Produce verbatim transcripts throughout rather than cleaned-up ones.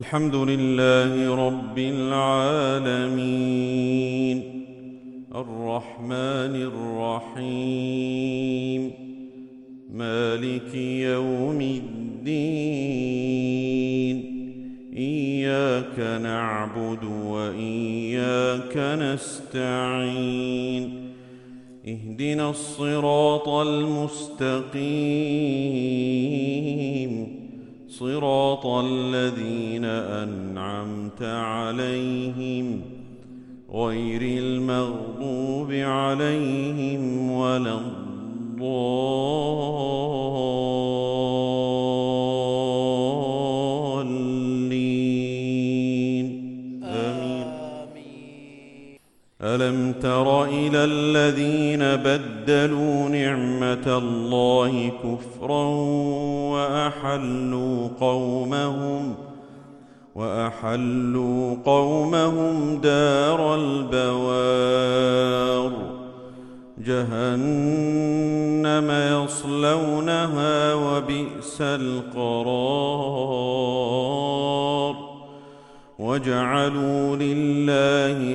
الحمد لله رب العالمين الرحمن الرحيم مالك يوم الدين إياك نعبد وإياك نستعين اهدنا الصراط المستقيم صراط الذين أنعمت عليهم غير المغضوب عليهم ولا الضالين آمين. ألم تر إلى الذين بدلوا نعمة الله كفرا وأحلوا قومهم وأحلوا قومهم دار البوار جهنم يصلونها وبئس القرار وجعلوا لله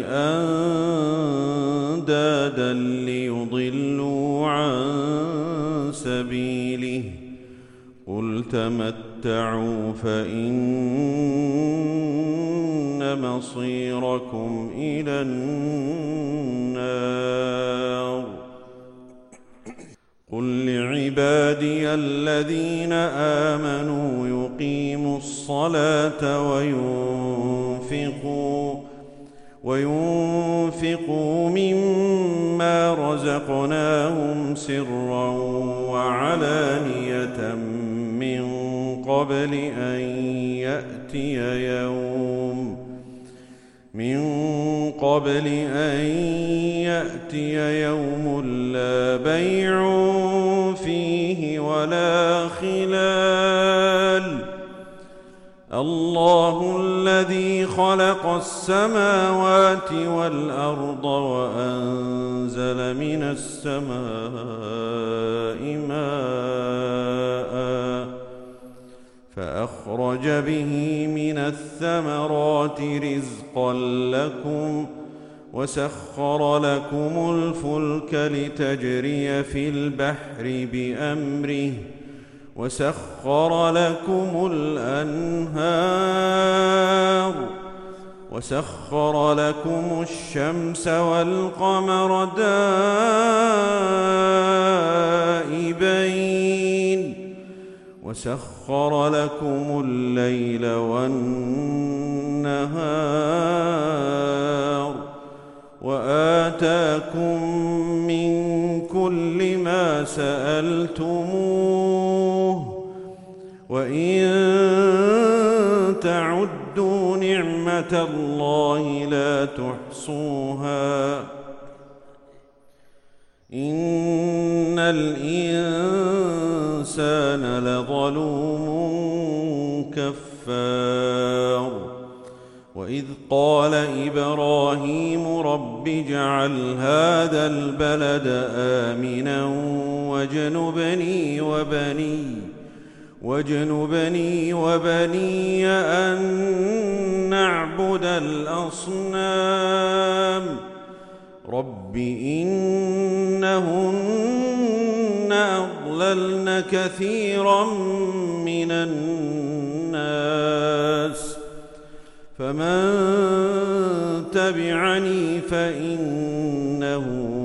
أندادا ليضلوا عن سبيله قل تمتعوا فإن مصيركم إلى النار قل لعبادي الذين آمنوا يقيموا الصلاة وينفقوا وينفقوا مما رزقناهم سرا وعلانية من قبل أن يأتي يوم من قبل أن يأتي يوم لا بيع فيه ولا خلال الله الذي خلق السماوات والأرض وأنزل من السماء ماء فأخرج به من الثمرات رزقا لكم وسخر لكم الفلك لتجري في البحر بأمره وسخر لكم الأنهار وسخر لكم الشمس والقمر دائبين وسخر لكم الليل والنهار وآتاكم من كل ما سألتموه وإن تعدوا نعمة الله لا تحصوها إن الإنسان لظلوم كفار وإذ قال إبراهيم رب اجعل هذا البلد آمنا واجنبني وبني واجنبني وبني أن نعبد الأصنام رب إنهن أضللن كثيرا من الناس فمن تبعني فإنه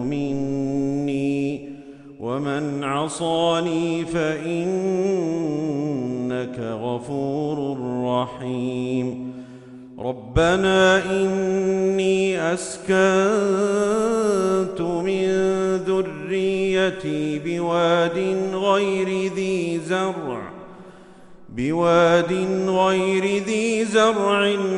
مني ومن عصاني فإنك غفور رحيم ربنا إني أسكنت من ذريتي بواد غير ذي زرع بواد غير ذي زرع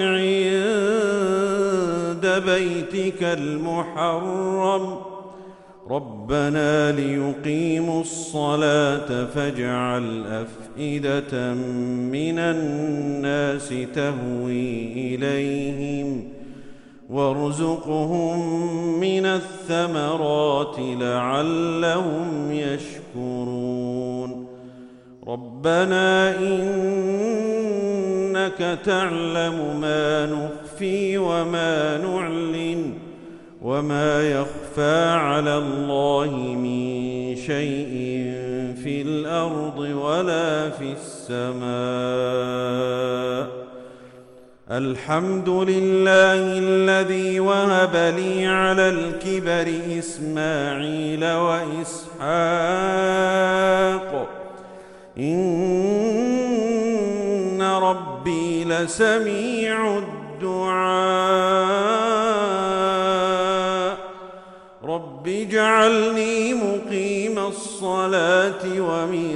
عند بيتك المحرم ربنا ليقيموا الصلاة فاجعل أفئدة من الناس تهوي إليهم وارزقهم من الثمرات لعلهم يشكرون ربنا إنك إنك تعلم ما نخفي وما نعلن وما يخفى على الله من شيء في الأرض ولا في السماء. الحمد لله الذي وهب لي على الكبر إسماعيل وإسحاق إن ربي لسميع الدعاء. رب اجعلني مقيم الصلاة ومن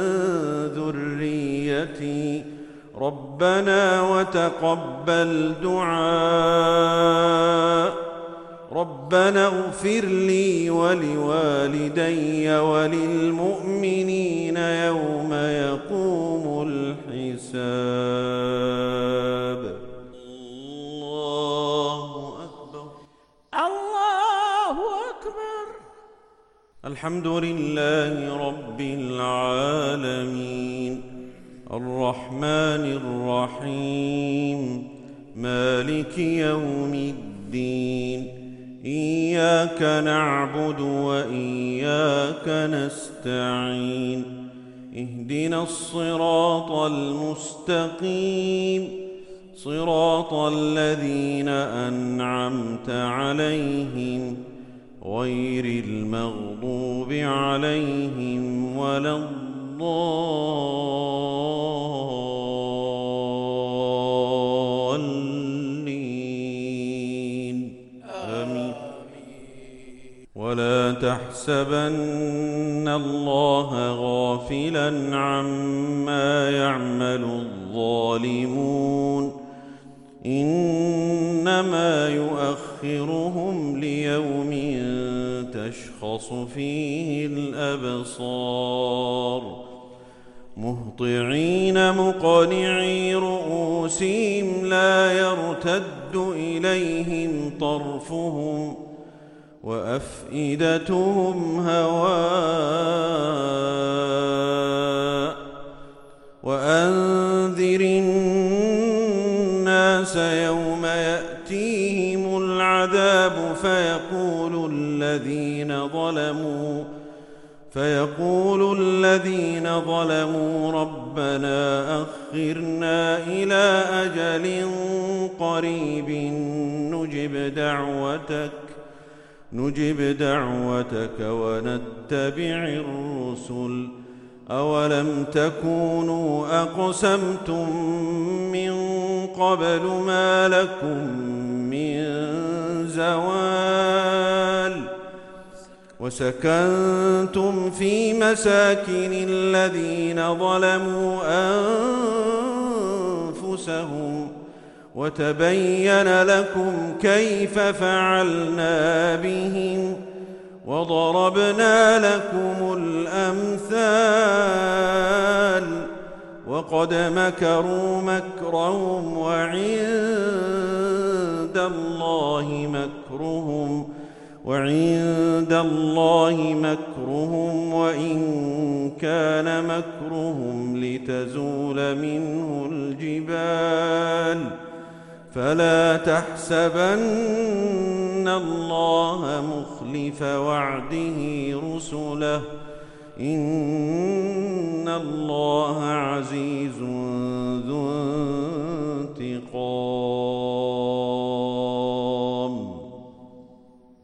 ذريتي ربنا وتقبل دعاء. ربنا اغفر لي ولوالدي وللمؤمنين يوم يقوم الحساب. الله أكبر. الله أكبر. الحمد لله رب العالمين الرحمن الرحيم مالك يوم الدين إياك نعبد وإياك نستعين اهدنا الصراط المستقيم صراط الذين أنعمت عليهم غير المغضوب عليهم ولا الضالين آمين. ولا تحسبن الله غافلا عما يعمل الظالمون إنما يؤخرهم ليوم تشخص فيه الأبصار مهطعين مقنعي رؤوسهم لا يرتد إليهم طرفهم وأفئدتهم هواء. وأنذر الناس يوم يأتيهم العذاب فيقول الذين ظلموا فيقول الذين ظلموا ربنا أخرنا إلى أجل قريب نجب دعوتك نجب دعوتك ونتبع الرسل أولم تكونوا أقسمتم من قبل ما لكم من زوال وسكنتم في مساكن الذين ظلموا أنفسهم وتبين لكم كيف فعلنا بهم وضربنا لكم الأمثال وقد مكروا مكرهم وعند الله مكرهم وعند الله مكرهم وإن كان مكرهم لتزول منه الجبال فلا تحسبن الله مخلف وعده رسله إن الله عزيز ذو انتقام.